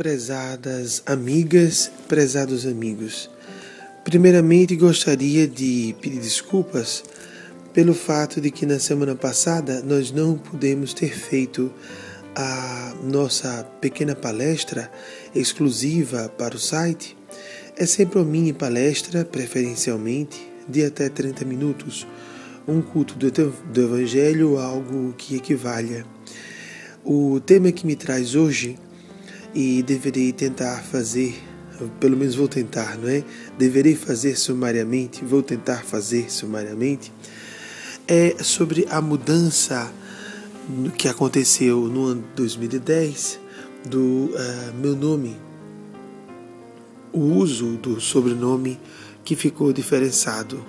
Prezadas amigas, prezados amigos, primeiramente gostaria de pedir desculpas pelo fato de que na semana passada nós não pudemos ter feito a nossa pequena palestra exclusiva para o site. É sempre uma mini palestra, preferencialmente, de até 30 minutos, um culto do Evangelho, algo que equivalha. O tema que me traz hoje, e deverei tentar fazer, pelo menos vou tentar, não é? Deverei fazer sumariamente, vou tentar fazer sumariamente, é sobre a mudança que aconteceu no ano de 2010 do meu nome, o uso do sobrenome que ficou diferenciado.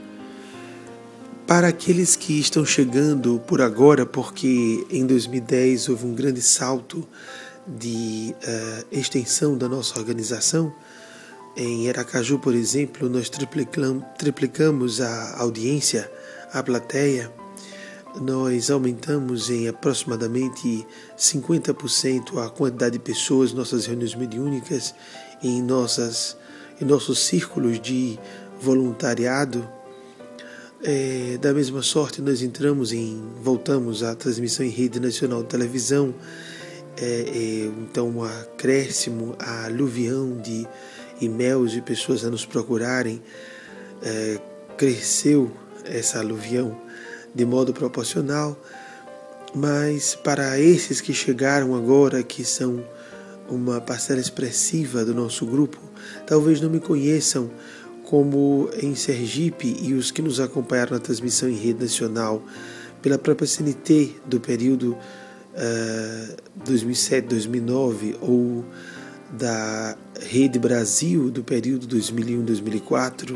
Para aqueles que estão chegando por agora, porque em 2010 houve um grande salto de extensão da nossa organização. Em Aracaju, por exemplo, nós triplicamos a audiência, a plateia. Nós aumentamos em aproximadamente 50% a quantidade de pessoas, nossas reuniões mediúnicas, em nossos círculos de voluntariado. Da mesma sorte, nós voltamos à transmissão em rede nacional de televisão. Então, um acréscimo, a aluvião de e-mails de pessoas a nos procurarem, cresceu essa aluvião de modo proporcional, mas para esses que chegaram agora, que são uma parcela expressiva do nosso grupo, talvez não me conheçam como em Sergipe, e os que nos acompanharam na transmissão em rede nacional pela própria CNT do período 2007-2009 ou da Rede Brasil do período 2001-2004,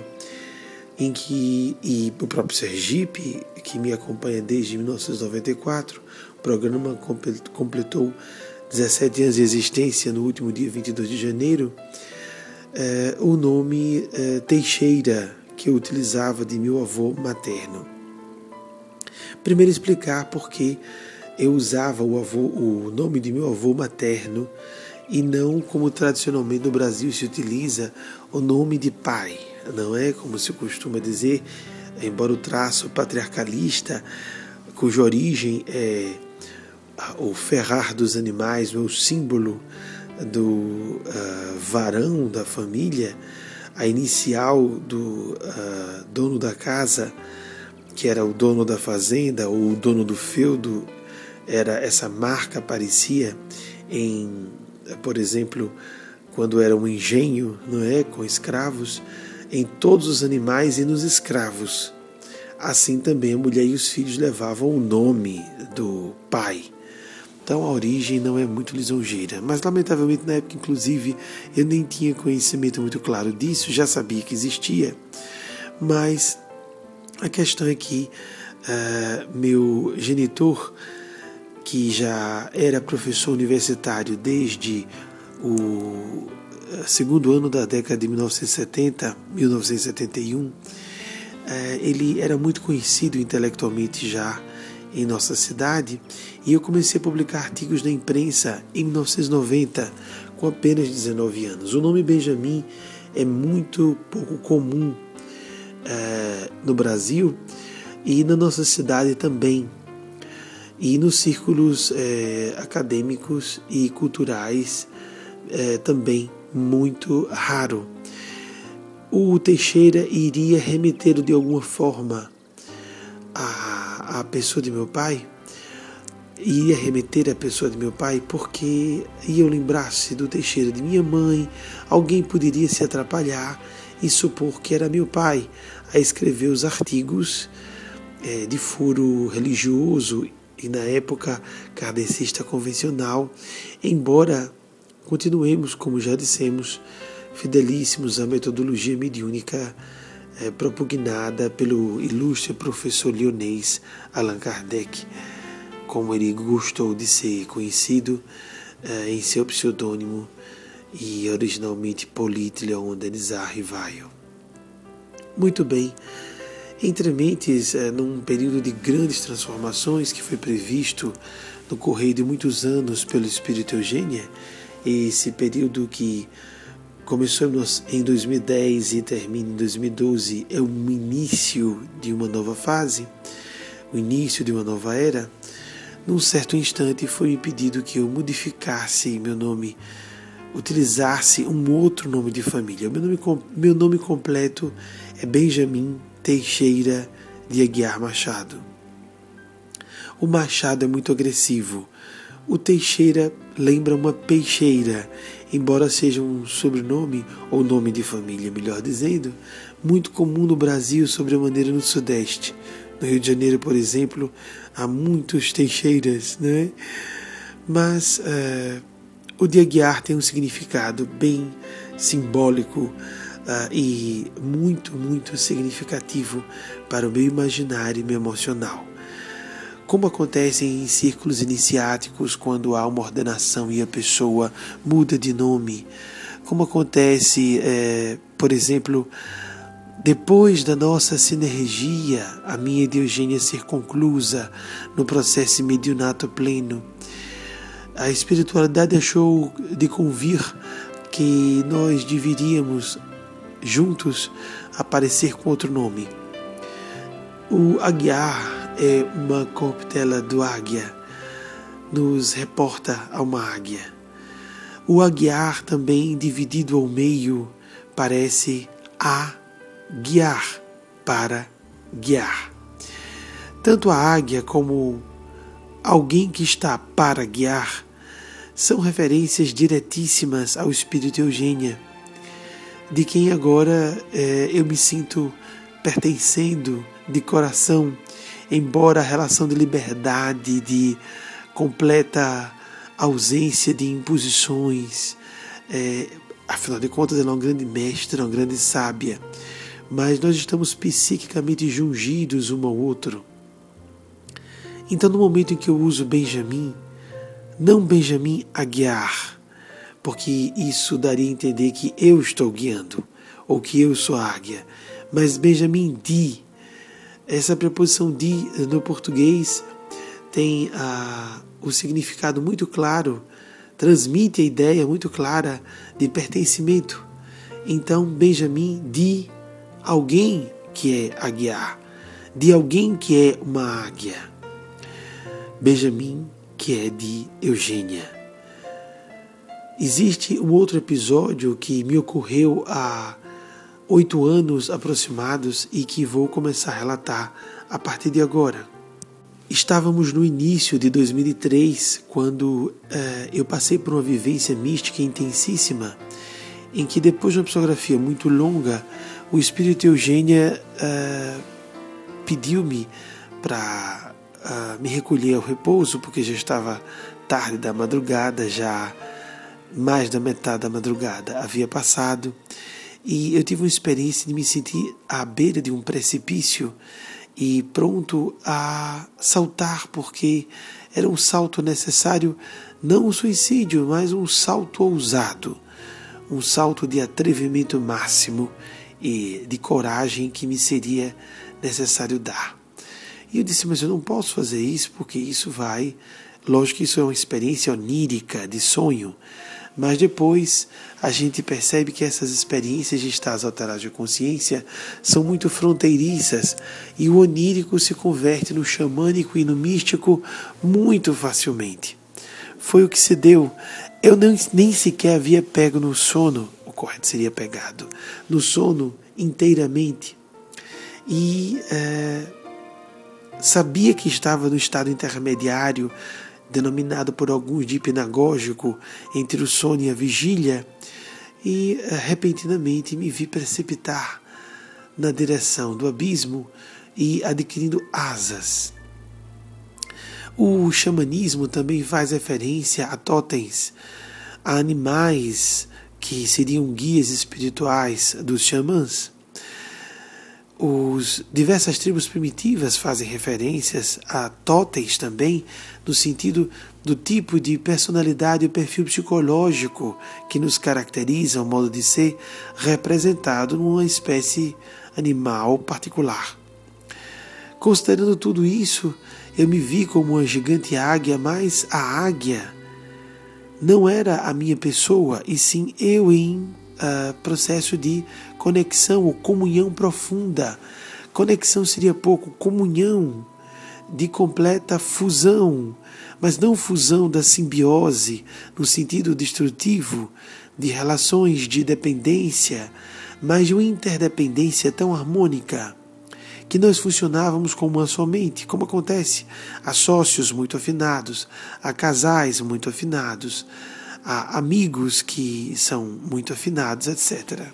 e o próprio Sergipe, que me acompanha desde 1994, o programa completou 17 anos de existência no último dia 22 de janeiro, o nome Teixeira, que eu utilizava de meu avô materno. Primeiro explicar por que eu usava o nome de meu avô materno e não como tradicionalmente no Brasil se utiliza o nome de pai. Não é como se costuma dizer, embora o traço patriarcalista, cuja origem é o ferrar dos animais, o símbolo do varão da família, a inicial do dono da casa, que era o dono da fazenda ou o dono do feudo. Essa marca aparecia por exemplo, quando era um engenho, não é, com escravos, em todos os animais e nos escravos. Assim também a mulher e os filhos levavam o nome do pai. Então a origem não é muito lisonjeira, mas lamentavelmente na época, inclusive, eu nem tinha conhecimento muito claro disso, já sabia que existia, mas a questão é que meu genitor, que já era professor universitário desde o segundo ano da década de 1971, ele era muito conhecido intelectualmente já em nossa cidade, e eu comecei a publicar artigos na imprensa em 1990, com apenas 19 anos. O nome Benjamin é muito pouco comum no Brasil e na nossa cidade também, e nos círculos acadêmicos e culturais também muito raro. O Teixeira iria remeter de alguma forma à pessoa de meu pai, iria remeter à pessoa de meu pai, porque eu lembrasse do Teixeira de minha mãe, alguém poderia se atrapalhar e supor que era meu pai a escrever os artigos de furo religioso e na época kardecista convencional, embora continuemos, como já dissemos, fidelíssimos à metodologia mediúnica propugnada pelo ilustre professor lionês Allan Kardec, como ele gostou de ser conhecido em seu pseudônimo e originalmente Polyte Leon Denisard Rivaio. Muito bem, entre mentes, num período de grandes transformações que foi previsto no correio de muitos anos pelo Espírito Eugênia, Esse período que começou em 2010 e termina em 2012 é o início de uma nova fase, o início de uma nova era. Num certo instante foi-me pedido que eu modificasse meu nome, utilizasse um outro nome de família. Meu nome completo é Benjamin Teixeira de Aguiar Machado. O Machado é muito agressivo. O Teixeira lembra uma peixeira, embora seja um sobrenome, ou nome de família, melhor dizendo, muito comum no Brasil, sobremaneira no Sudeste. No Rio de Janeiro, por exemplo, há muitos Teixeiras, né? Mas o de Aguiar tem um significado bem simbólico e muito, muito significativo para o meu imaginário e meu emocional. Como acontece em círculos iniciáticos quando há uma ordenação e a pessoa muda de nome. Como acontece, por exemplo, depois da nossa sinergia, a minha e de Eugênia ser conclusa no processo mediunato pleno. A espiritualidade achou de convir que nós deveríamos juntos aparecer com outro nome. O Aguiar é uma corruptela do águia, nos reporta a uma águia. O Aguiar também, dividido ao meio, parece guiar, para guiar. Tanto a águia como alguém que está para guiar são referências diretíssimas ao espírito Eugênia, de quem agora eu me sinto pertencendo de coração, embora a relação de liberdade, de completa ausência de imposições, afinal de contas ela é uma grande mestra, uma grande sábia, mas nós estamos psiquicamente jungidos um ao outro. Então, no momento em que eu uso Benjamin, não Benjamin Aguiar, porque isso daria a entender que eu estou guiando, ou que eu sou a águia, mas Benjamin de. Essa preposição de no português tem o significado muito claro, transmite a ideia muito clara de pertencimento. Então, Benjamin de alguém que é Aguiar, de alguém que é uma águia. Benjamin, que é de Eugênia. Existe um outro episódio que me ocorreu há 8 anos aproximados e que vou começar a relatar a partir de agora. Estávamos no início de 2003, quando eu passei por uma vivência mística intensíssima, em que depois de uma psicografia muito longa, o espírito Eugênia pediu-me para me recolher ao repouso, porque já estava tarde da madrugada, já mais da metade da madrugada havia passado, e eu tive uma experiência de me sentir à beira de um precipício e pronto a saltar, porque era um salto necessário, não um suicídio, mas um salto ousado, um salto de atrevimento máximo e de coragem que me seria necessário dar. E eu disse, mas eu não posso fazer isso, porque isso vai... Lógico que isso é uma experiência onírica, de sonho, mas depois a gente percebe que essas experiências de estados alterados de consciência são muito fronteiriças e o onírico se converte no xamânico e no místico muito facilmente. Foi o que se deu. Eu nem sequer havia pego no sono, o correto seria pegado, no sono inteiramente. E sabia que estava no estado intermediário, denominado por alguns de hipnagógico, entre o sono e a vigília, e repentinamente me vi precipitar na direção do abismo e adquirindo asas. O xamanismo também faz referência a totens, a animais que seriam guias espirituais dos xamãs. Diversas tribos primitivas fazem referências a totens também, no sentido do tipo de personalidade e perfil psicológico que nos caracteriza, o modo de ser, representado numa espécie animal particular. Considerando tudo isso, eu me vi como uma gigante águia, mas a águia não era a minha pessoa, e sim eu em processo de conexão ou comunhão profunda. Conexão seria pouco, comunhão de completa fusão, mas não fusão da simbiose no sentido destrutivo de relações de dependência, mas de uma interdependência tão harmônica que nós funcionávamos como uma só mente, como acontece a sócios muito afinados, a casais muito afinados, a amigos que são muito afinados, etc.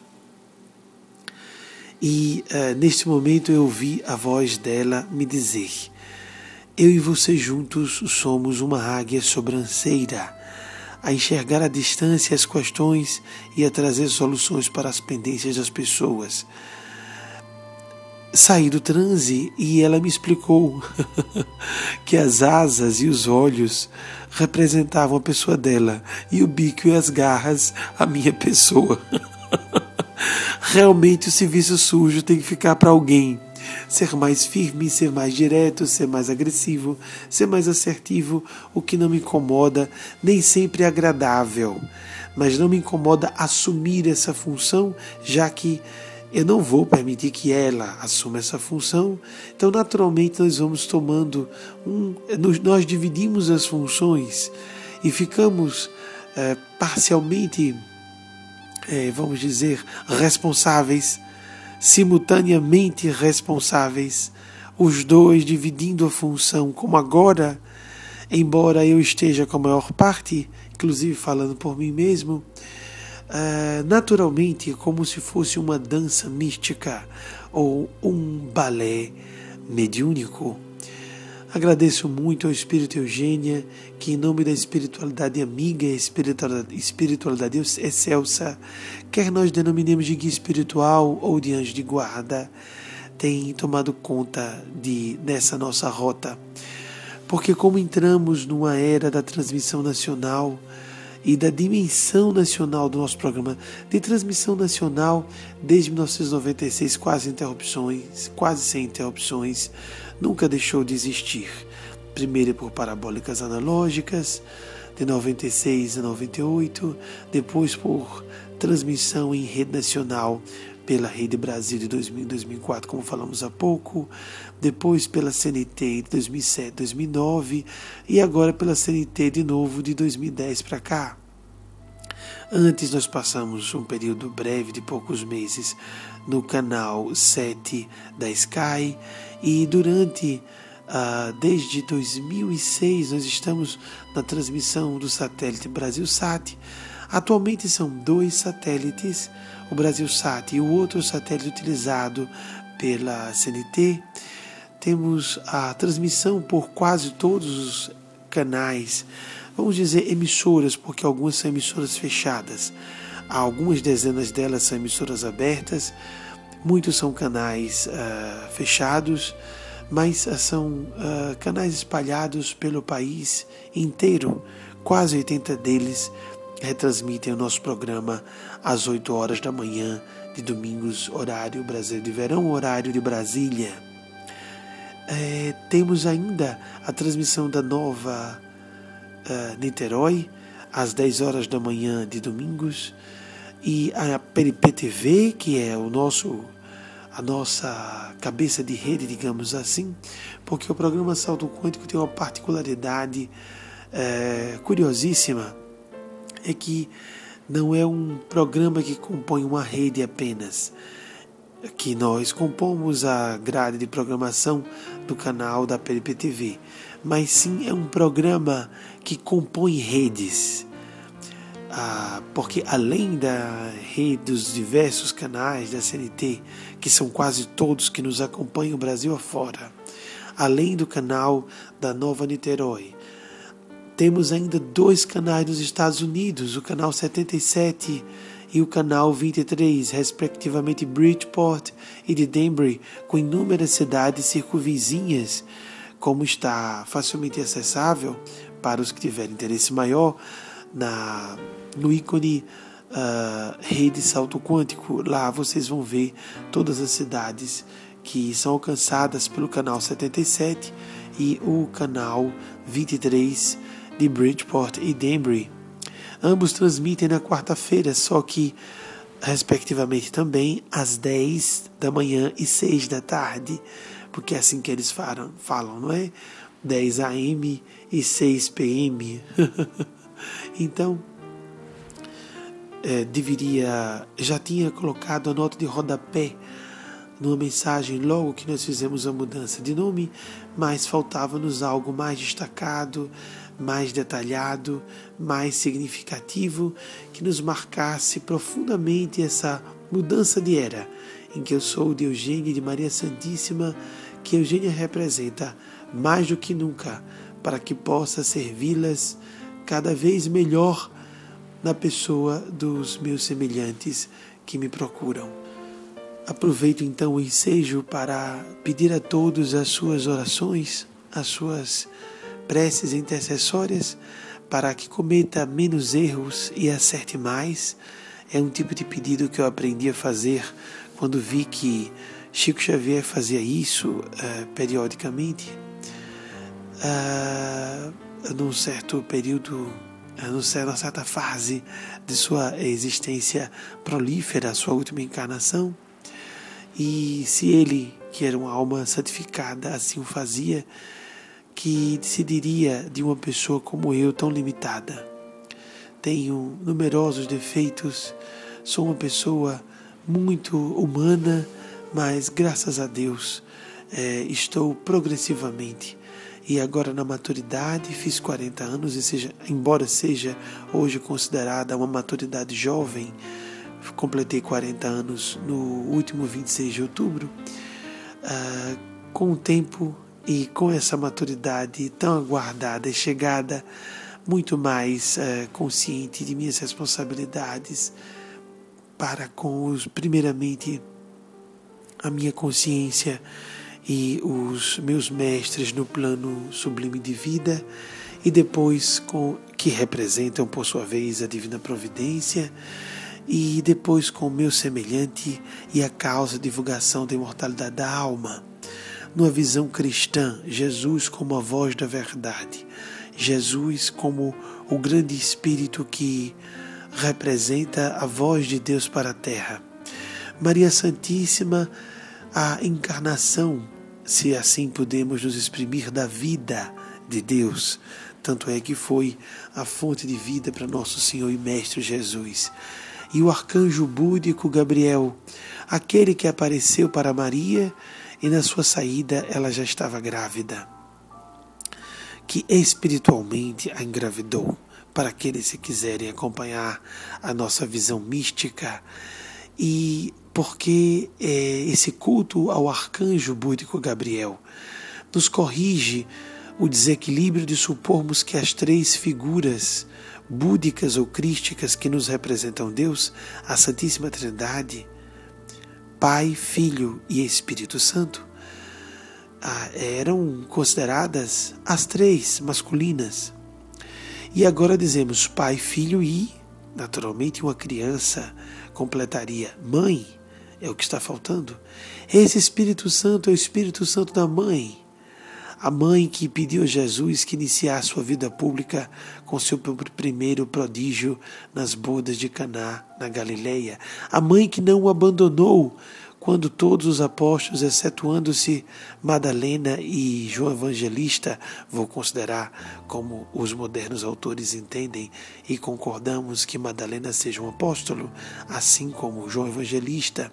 E neste momento eu ouvi a voz dela me dizer: eu e você juntos somos uma águia sobranceira, a enxergar à distância as questões e a trazer soluções para as pendências das pessoas. Saí do transe e ela me explicou que as asas e os olhos representavam a pessoa dela e o bico e as garras a minha pessoa. Realmente o serviço sujo tem que ficar para alguém. Ser mais firme, ser mais direto, ser mais agressivo, ser mais assertivo, o que não me incomoda, nem sempre é agradável, mas não me incomoda assumir essa função, já que eu não vou permitir que ela assuma essa função. Então naturalmente nós vamos tomando nós dividimos as funções e ficamos parcialmente, vamos dizer, responsáveis, simultaneamente responsáveis, os dois dividindo a função, como agora, embora eu esteja com a maior parte, inclusive falando por mim mesmo, naturalmente, como se fosse uma dança mística ou um balé mediúnico. Agradeço muito ao Espírito Eugênia, que em nome da espiritualidade amiga e espiritualidade excelsa, quer nós denominemos de guia espiritual ou de anjo de guarda, tem tomado conta dessa nossa rota. Porque como entramos numa era da transmissão nacional e da dimensão nacional do nosso programa, de transmissão nacional desde 1996, quase sem interrupções, nunca deixou de existir. Primeiro por parabólicas analógicas, de 96 a 98, depois por transmissão em rede nacional pela Rede Brasil de 2000 e 2004, como falamos há pouco, depois pela CNT de 2007, 2009 e agora pela CNT de novo de 2010 para cá. Antes nós passamos um período breve de poucos meses no canal 7 da Sky e desde 2006 nós estamos na transmissão do satélite BrasilSat. Atualmente são 2 satélites, o BrasilSat e o outro satélite utilizado pela CNT. Temos a transmissão por quase todos os canais, vamos dizer emissoras, porque algumas são emissoras fechadas. Algumas dezenas delas são emissoras abertas, muitos são canais fechados, mas são canais espalhados pelo país inteiro. Quase 80 deles retransmitem o nosso programa às 8 horas da manhã de domingos, horário Brasil de verão, horário de Brasília. Temos ainda a transmissão da Nova Niterói às 10 horas da manhã de domingos e a PNP-TV, que é a nossa cabeça de rede, digamos assim, porque o programa Salto Quântico tem uma particularidade curiosíssima, é que não é um programa que compõe uma rede apenas, que nós compomos a grade de programação do canal da PNP-TV, mas sim é um programa que compõe redes, porque além da rede dos diversos canais da CNT, que são quase todos que nos acompanham o Brasil afora, além do canal da Nova Niterói, temos ainda 2 canais nos Estados Unidos, o canal 77 e o canal 23, respectivamente Bridgeport e de Denver, com inúmeras cidades circunvizinhas, como está facilmente acessável para os que tiverem interesse maior no ícone Rede Salto Quântico. Lá vocês vão ver todas as cidades que são alcançadas pelo canal 77 e o canal 23 de Bridgeport e Denver. Ambos transmitem na quarta-feira, só que respectivamente também às 10 da manhã e 6 da tarde, porque é assim que eles falam, não é? 10 AM e 6 PM. Então, já tinha colocado a nota de rodapé numa mensagem logo que nós fizemos a mudança de nome, mas faltava-nos algo mais destacado, mais detalhado, mais significativo, que nos marcasse profundamente essa mudança de era, em que eu sou de Eugênia e de Maria Santíssima, que Eugênia representa mais do que nunca, para que possa servi-las cada vez melhor na pessoa dos meus semelhantes que me procuram. Aproveito então o ensejo para pedir a todos as suas orações, as suas preces intercessórias, para que cometa menos erros e acerte mais. É um tipo de pedido que eu aprendi a fazer quando vi que Chico Xavier fazia isso periodicamente, num certo período, numa certa fase de sua existência prolífera, sua última encarnação. E se ele, que era uma alma santificada, assim o fazia, que se diria de uma pessoa como eu, tão limitada? Tenho numerosos defeitos, sou uma pessoa muito humana, mas graças a Deus estou progressivamente. E agora na maturidade, fiz 40 anos, embora seja hoje considerada uma maturidade jovem, completei 40 anos no último 26 de outubro, com o tempo e com essa maturidade tão aguardada e chegada, muito mais consciente de minhas responsabilidades para com primeiramente a minha consciência e os meus mestres no plano sublime de vida, e depois que representam por sua vez a divina providência, e depois com o meu semelhante e a causa de divulgação da imortalidade da alma. Numa visão cristã, Jesus como a voz da verdade, Jesus como o grande Espírito que representa a voz de Deus para a terra. Maria Santíssima, a encarnação, se assim podemos nos exprimir, da vida de Deus. Tanto é que foi a fonte de vida para nosso Senhor e Mestre Jesus. E o arcanjo búdico Gabriel, aquele que apareceu para Maria e na sua saída ela já estava grávida, que espiritualmente a engravidou. Para aqueles que quiserem acompanhar a nossa visão mística, e porque esse culto ao arcanjo búdico Gabriel nos corrige o desequilíbrio de supormos que as três figuras búdicas ou crísticas que nos representam Deus, a Santíssima Trindade, Pai, Filho e Espírito Santo, eram consideradas as três masculinas. E agora dizemos Pai, Filho e, naturalmente, uma criança completaria mãe, é o que está faltando. Esse Espírito Santo é o Espírito Santo da mãe. A mãe que pediu a Jesus que iniciasse sua vida pública com seu primeiro prodígio nas bodas de Caná, na Galileia. A mãe que não o abandonou quando todos os apóstolos, excetuando-se Madalena e João Evangelista, vou considerar como os modernos autores entendem, e concordamos que Madalena seja um apóstolo, assim como João Evangelista.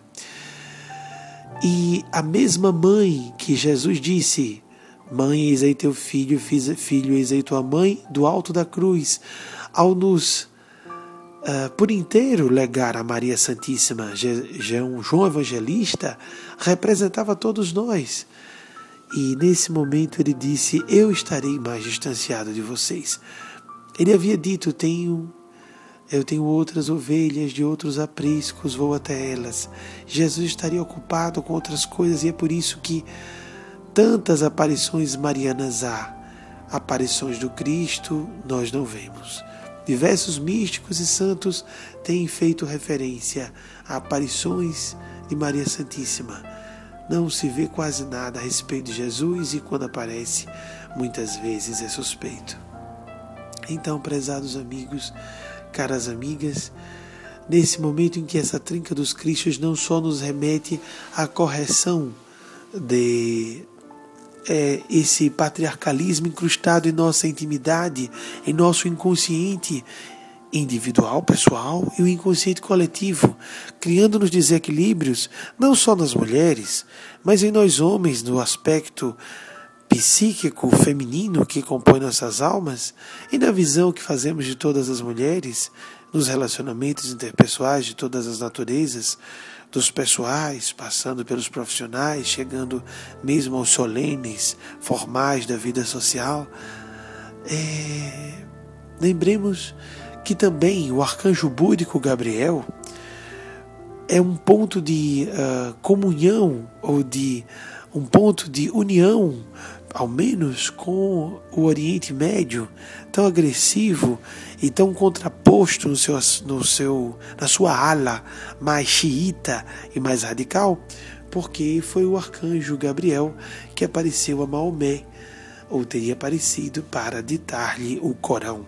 E a mesma mãe que Jesus disse: Mãe, eis aí teu filho, filho, eis aí tua mãe, do alto da cruz, ao nos por inteiro legar a Maria Santíssima, João Evangelista representava todos nós. E nesse momento ele disse: eu estarei mais distanciado de vocês. Ele havia dito: eu tenho outras ovelhas de outros apriscos, vou até elas. Jesus estaria ocupado com outras coisas, e é por isso que tantas aparições marianas há. Aparições do Cristo nós não vemos. Diversos místicos e santos têm feito referência a aparições de Maria Santíssima. Não se vê quase nada a respeito de Jesus, e quando aparece, muitas vezes é suspeito. Então, prezados amigos, caras amigas, nesse momento em que essa trinca dos Cristos não só nos remete à correção de esse patriarcalismo incrustado em nossa intimidade, em nosso inconsciente individual, pessoal, e o inconsciente coletivo, criando-nos desequilíbrios, não só nas mulheres, mas em nós homens, no aspecto psíquico feminino que compõe nossas almas, e na visão que fazemos de todas as mulheres, nos relacionamentos interpessoais de todas as naturezas, dos pessoais, passando pelos profissionais, chegando mesmo aos solenes, formais da vida social. Lembremos que também o arcanjo búdico Gabriel é um ponto de comunhão, ou de um ponto de união, ao menos com o Oriente Médio, tão agressivo e tão contraposto na sua ala mais xiita e mais radical, porque foi o arcanjo Gabriel que apareceu a Maomé, ou teria aparecido para ditar-lhe o Corão.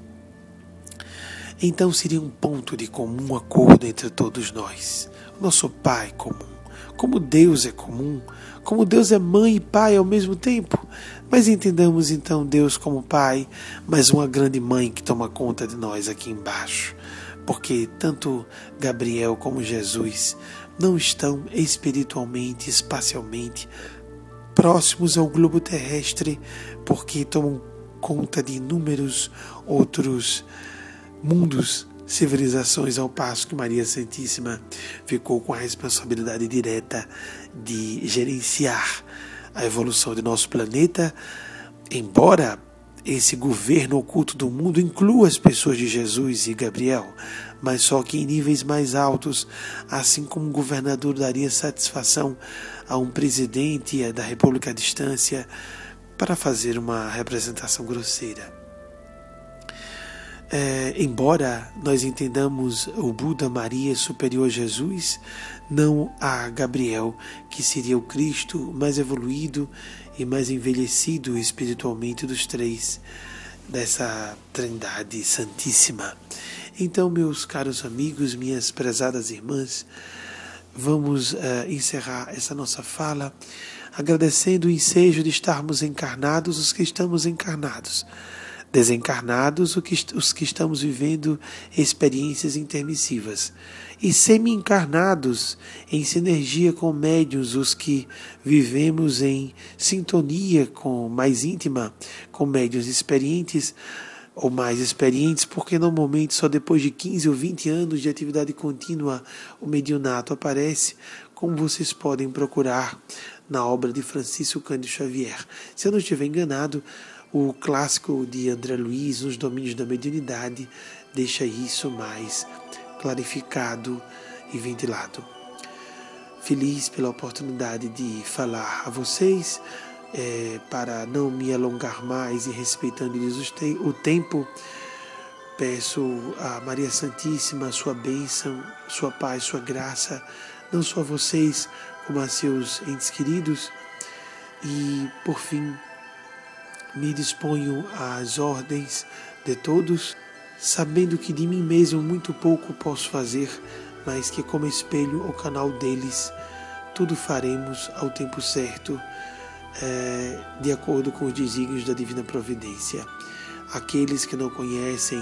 Então seria um ponto de comum acordo entre todos nós. O nosso Pai comum. Como Deus é comum, como Deus é mãe e pai ao mesmo tempo. Mas entendamos então Deus como pai, mas uma grande mãe que toma conta de nós aqui embaixo. Porque tanto Gabriel como Jesus não estão espiritualmente, espacialmente próximos ao globo terrestre, porque tomam conta de inúmeros outros mundos, civilizações, ao passo que Maria Santíssima ficou com a responsabilidade direta de gerenciar a evolução de nosso planeta, embora esse governo oculto do mundo inclua as pessoas de Jesus e Gabriel, mas só que em níveis mais altos, assim como um governador daria satisfação a um presidente da República à distância, para fazer uma representação grosseira. Embora nós entendamos o Buda Maria superior a Jesus, não a Gabriel, que seria o Cristo mais evoluído e mais envelhecido espiritualmente dos três, dessa Trindade Santíssima. Então, meus caros amigos, minhas prezadas irmãs, vamos encerrar essa nossa fala agradecendo o ensejo de estarmos encarnados, os que estamos encarnados, desencarnados, os que estamos vivendo experiências intermissivas, e semi-encarnados, em sinergia com médiuns, os que vivemos em sintonia mais íntima com médiuns experientes ou mais experientes, porque normalmente só depois de 15 ou 20 anos de atividade contínua o mediunato aparece, como vocês podem procurar na obra de Francisco Cândido Xavier. Se eu não estiver enganado, o clássico de André Luiz, Nos Domínios da Mediunidade, deixa isso mais clarificado e ventilado. Feliz pela oportunidade de falar a vocês, para não me alongar mais e respeitando-lhes o tempo, peço a Maria Santíssima a sua bênção, sua paz, sua graça, não só a vocês, como a seus entes queridos, e, por fim, me disponho às ordens de todos, sabendo que de mim mesmo muito pouco posso fazer, mas que como espelho ou canal deles, tudo faremos ao tempo certo, de acordo com os desígnios da Divina Providência. Aqueles que não conhecem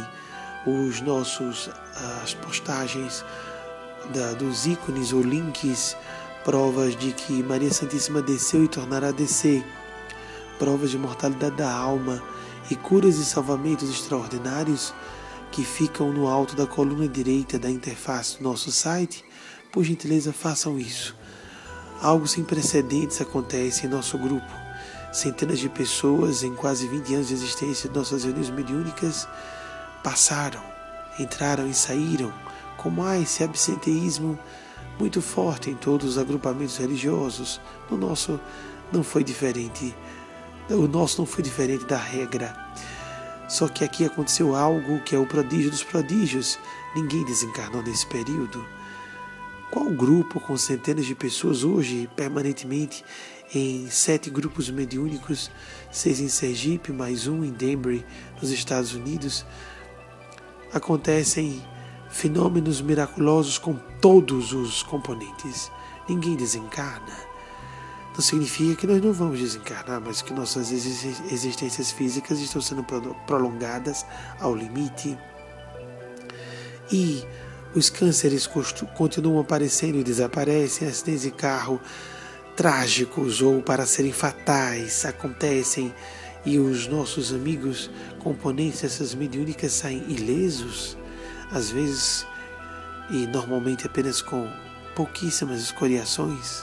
as postagens dos ícones ou links, provas de que Maria Santíssima desceu e tornará a descer, provas de mortalidade da alma e curas e salvamentos extraordinários que ficam no alto da coluna direita da interface do nosso site, por gentileza façam isso. Algo sem precedentes acontece em nosso grupo. Centenas de pessoas em quase 20 anos de existência de nossas reuniões mediúnicas passaram, entraram e saíram, com esse absenteísmo muito forte em todos os agrupamentos religiosos. O nosso não foi diferente da regra. Só que aqui aconteceu algo que é o prodígio dos prodígios. Ninguém desencarnou nesse período. Qual grupo com centenas de pessoas hoje, permanentemente, em 7 grupos mediúnicos, 6 em Sergipe, mais um em Denver, nos Estados Unidos, acontecem fenômenos miraculosos com todos os componentes. Ninguém desencarna. Não significa que nós não vamos desencarnar, mas que nossas existências físicas estão sendo prolongadas ao limite. E os cânceres continuam aparecendo e desaparecem, acidentes de carro trágicos ou para serem fatais acontecem, e os nossos amigos componentes dessas mediúnicas saem ilesos, às vezes, e normalmente apenas com pouquíssimas escoriações.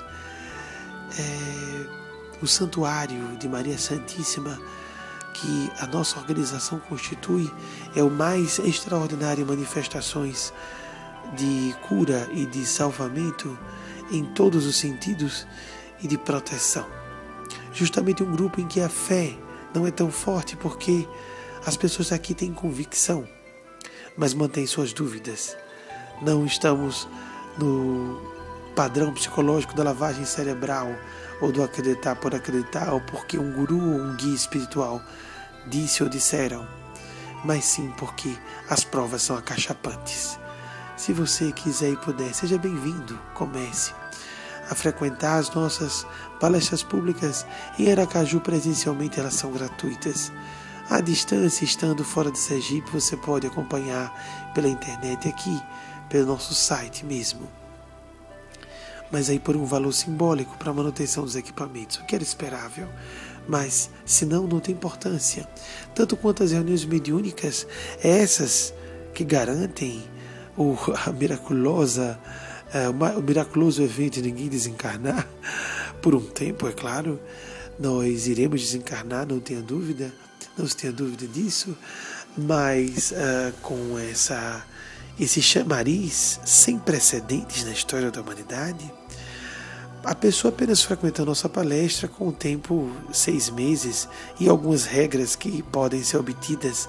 O Santuário de Maria Santíssima, que a nossa organização constitui, é o mais extraordinário manifestações de cura e de salvamento em todos os sentidos e de proteção. Justamente um grupo em que a fé não é tão forte, porque as pessoas aqui têm convicção, mas mantêm suas dúvidas. Não estamos no padrão psicológico da lavagem cerebral, ou do acreditar por acreditar, ou porque um guru ou um guia espiritual disse ou disseram, mas sim porque as provas são acachapantes. Se você quiser e puder, seja bem-vindo, comece a frequentar as nossas palestras públicas em Aracaju. Presencialmente elas são gratuitas. À distância, estando fora de Sergipe, você pode acompanhar pela internet aqui, pelo nosso site mesmo. Mas aí por um valor simbólico para a manutenção dos equipamentos, o que era esperável. Mas, se não, não tem importância. Tanto quanto as reuniões mediúnicas, essas que garantem o miraculoso evento de ninguém desencarnar, por um tempo, é claro, nós iremos desencarnar, não tenha dúvida, não se tenha dúvida disso, mas com esse chamariz sem precedentes na história da humanidade, a pessoa apenas frequentando nossa palestra, com o tempo 6 meses e algumas regras que podem ser obtidas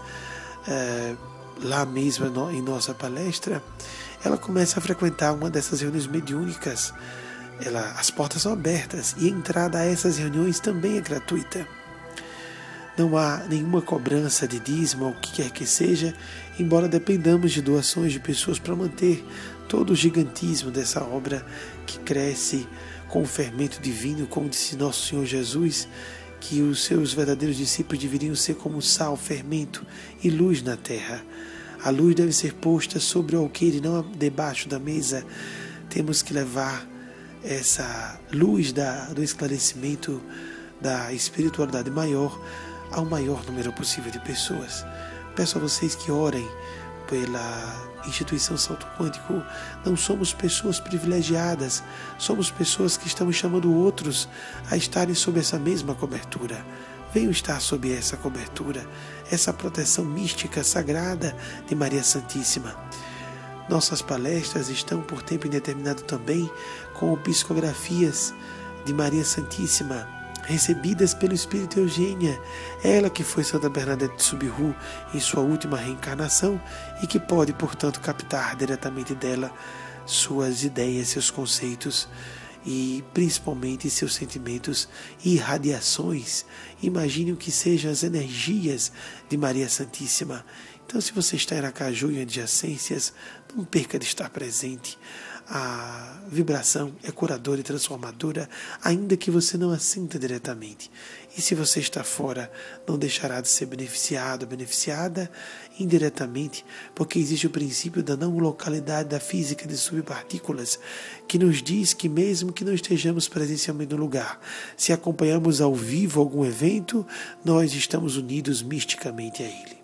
lá mesmo em nossa palestra, ela começa a frequentar uma dessas reuniões mediúnicas. As portas são abertas e a entrada a essas reuniões também é gratuita. Não há nenhuma cobrança de dízimo ou o que quer que seja, embora dependamos de doações de pessoas para manter todo o gigantismo dessa obra que cresce com o fermento divino, como disse nosso Senhor Jesus, que os seus verdadeiros discípulos deveriam ser como sal, fermento e luz na terra. A luz deve ser posta sobre o alqueire, não debaixo da mesa. Temos que levar essa luz do esclarecimento da espiritualidade maior ao maior número possível de pessoas. Peço a vocês que orem pela instituição Salto Quântico. Não somos pessoas privilegiadas, somos pessoas que estamos chamando outros a estarem sob essa mesma cobertura. Venham estar sob essa cobertura, essa proteção mística, sagrada de Maria Santíssima. Nossas palestras estão por tempo indeterminado também com psicografias de Maria Santíssima, recebidas pelo Espírito Eugênia, ela que foi Santa Bernadette de Subiru em sua última reencarnação e que pode, portanto, captar diretamente dela suas ideias, seus conceitos e principalmente seus sentimentos e irradiações. Imagine o que sejam as energias de Maria Santíssima. Então, se você está em Aracaju e em adjacências, não perca de estar presente. A vibração é curadora e transformadora, ainda que você não a sinta diretamente. E se você está fora, não deixará de ser beneficiado, beneficiada indiretamente, porque existe o princípio da não localidade da física de subpartículas, que nos diz que mesmo que não estejamos presencialmente no lugar, se acompanhamos ao vivo algum evento, nós estamos unidos misticamente a ele.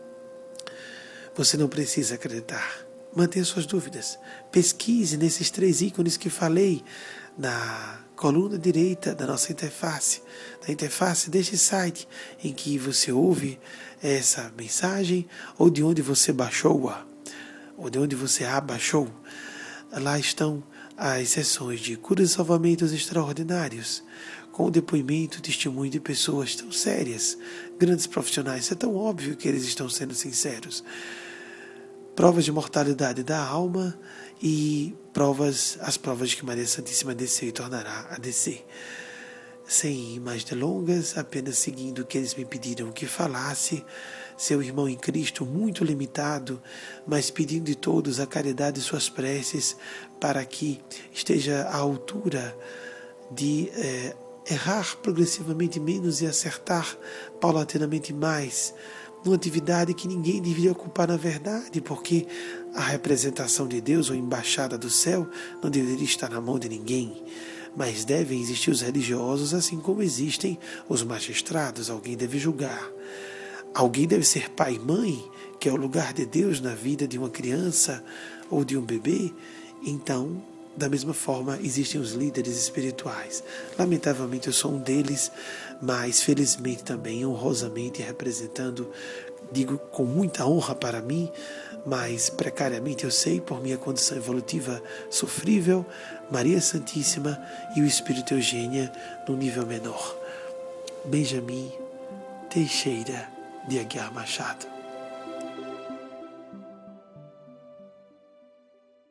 Você não precisa acreditar. Mantenha suas dúvidas. Pesquise nesses 3 ícones que falei na coluna direita da nossa interface. Da interface deste site em que você ouve essa mensagem ou de onde você baixou-a, ou de onde você a baixou. Lá estão as sessões de curas e salvamentos extraordinários, com o depoimento, testemunho de pessoas tão sérias, grandes profissionais. É tão óbvio que eles estão sendo sinceros. Provas de mortalidade da alma e as provas de que Maria Santíssima desceu e tornará a descer. Sem mais delongas, apenas seguindo o que eles me pediram que falasse, seu irmão em Cristo muito limitado, mas pedindo de todos a caridade de suas preces para que esteja à altura de errar progressivamente menos e acertar paulatinamente mais, numa atividade que ninguém deveria ocupar na verdade, porque a representação de Deus ou embaixada do céu não deveria estar na mão de ninguém, mas devem existir os religiosos assim como existem os magistrados. Alguém deve julgar, alguém deve ser pai e mãe, que é o lugar de Deus na vida de uma criança ou de um bebê. Então, da mesma forma, existem os líderes espirituais. Lamentavelmente, eu sou um deles, mas felizmente também, honrosamente, representando, digo com muita honra para mim, mas precariamente eu sei, por minha condição evolutiva sofrível, Maria Santíssima e o Espírito Eugênia num nível menor. Benjamin Teixeira de Aguiar Machado.